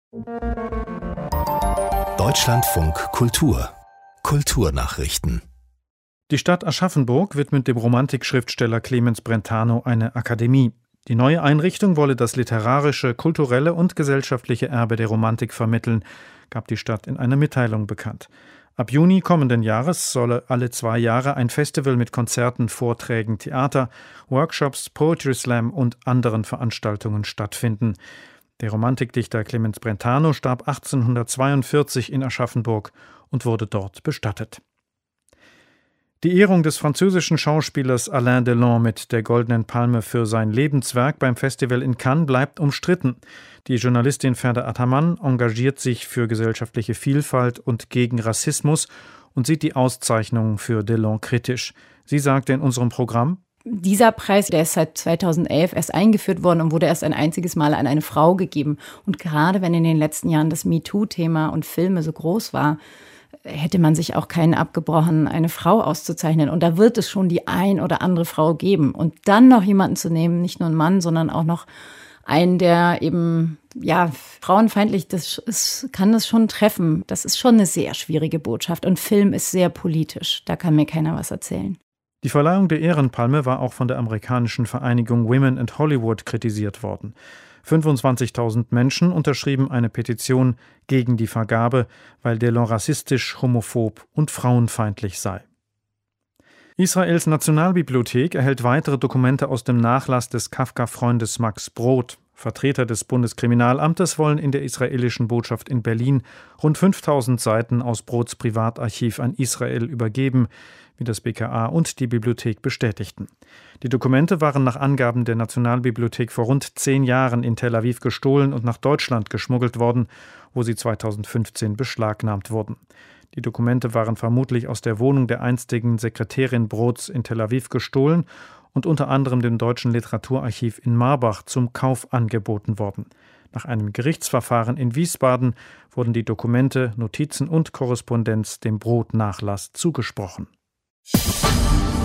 Deutschlandfunk Kultur Kulturnachrichten. Die Stadt Aschaffenburg widmet dem Romantikschriftsteller Clemens Brentano eine Akademie. Die neue Einrichtung wolle das literarische, kulturelle und gesellschaftliche Erbe der Romantik vermitteln, gab die Stadt in einer Mitteilung bekannt. Ab Juni kommenden Jahres solle alle 2 Jahre ein Festival mit Konzerten, Vorträgen, Theater, Workshops, Poetry Slam und anderen Veranstaltungen stattfinden. Der Romantikdichter Clemens Brentano starb 1842 in Aschaffenburg und wurde dort bestattet. Die Ehrung des französischen Schauspielers Alain Delon mit der Goldenen Palme für sein Lebenswerk beim Festival in Cannes bleibt umstritten. Die Journalistin Ferda Ataman engagiert sich für gesellschaftliche Vielfalt und gegen Rassismus und sieht die Auszeichnung für Delon kritisch. Sie sagte in unserem Programm: Dieser Preis, der ist seit 2011 erst eingeführt worden und wurde erst ein einziges Mal an eine Frau gegeben. Und gerade wenn in den letzten Jahren das MeToo-Thema und Filme so groß war, hätte man sich auch keinen abgebrochen, eine Frau auszuzeichnen. Und da wird es schon die ein oder andere Frau geben. Und dann noch jemanden zu nehmen, nicht nur einen Mann, sondern auch noch einen, der eben, frauenfeindlich, kann das schon treffen. Das ist schon eine sehr schwierige Botschaft. Und Film ist sehr politisch. Da kann mir keiner was erzählen. Die Verleihung der Ehrenpalme war auch von der amerikanischen Vereinigung Women in Hollywood kritisiert worden. 25.000 Menschen unterschrieben eine Petition gegen die Vergabe, weil Delon rassistisch, homophob und frauenfeindlich sei. Israels Nationalbibliothek erhält weitere Dokumente aus dem Nachlass des Kafka-Freundes Max Brod. Vertreter des Bundeskriminalamtes wollen in der israelischen Botschaft in Berlin rund 5.000 Seiten aus Brods Privatarchiv an Israel übergeben, wie das BKA und die Bibliothek bestätigten. Die Dokumente waren nach Angaben der Nationalbibliothek vor rund 10 Jahren in Tel Aviv gestohlen und nach Deutschland geschmuggelt worden, wo sie 2015 beschlagnahmt wurden. Die Dokumente waren vermutlich aus der Wohnung der einstigen Sekretärin Brods in Tel Aviv gestohlen und unter anderem dem Deutschen Literaturarchiv in Marbach zum Kauf angeboten worden. Nach einem Gerichtsverfahren in Wiesbaden wurden die Dokumente, Notizen und Korrespondenz dem Brod-Nachlass zugesprochen.